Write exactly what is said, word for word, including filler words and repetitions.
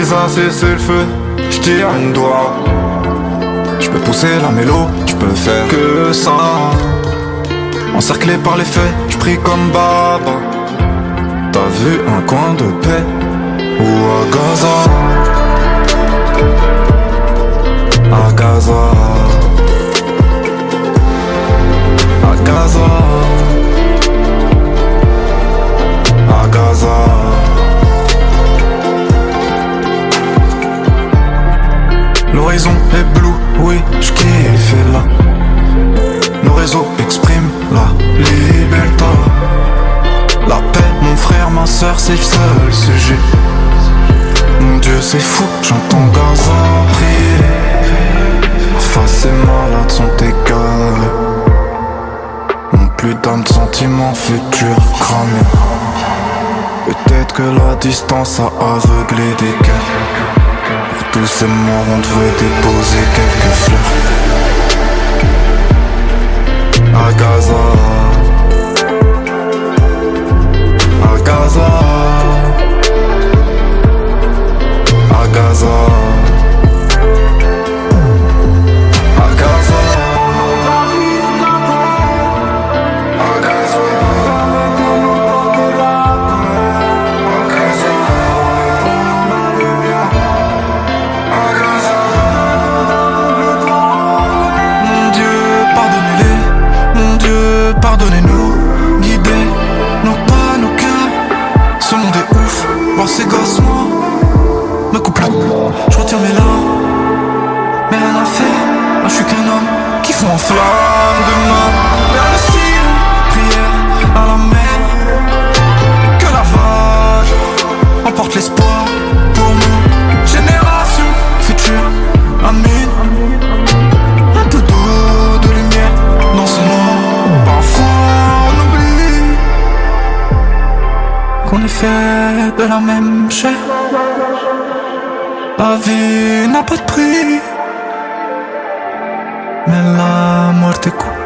vise à cesser le feu, j'tire un doigt. J'peux pousser la mélo, j'peux faire que ça. Encerclé par les faits, j'prie comme Baba. T'as vu un coin de paix ou à Gaza? À Gaza, à Gaza, à Gaza. L'horizon est bleu, oui, j'kiffe là. Nos réseaux expriment la liberté. La paix, mon frère, ma soeur, c'est le seul sujet. Mon Dieu, c'est fou, j'entends Gaza prier. Ma face et malade sont égarés. Mon putain de sentiments futurs cramés. Peut-être que la distance a aveuglé des cœurs. Pour tous ces morts, on devrait déposer quelques fleurs. À Gaza, à Gaza, à Gaza, à Gaza, à Gaza. Pardonnez-nous, guidez nos pas, nos cœurs. Ce monde est ouf, voir ces gosses moi me coupe le cou, je retire mes larmes. Mais rien à faire, moi je suis qu'un homme qui fond en flamme demain. Vers le ciel, prière à la mer. Que la vague emporte l'espoir pour nous. Génération future, amen. Un peu d'eau, de lumière dans ce noir. Parfois on oublie qu'on est fait de la même chair. La vie n'a pas de prix, mais la mort est cool.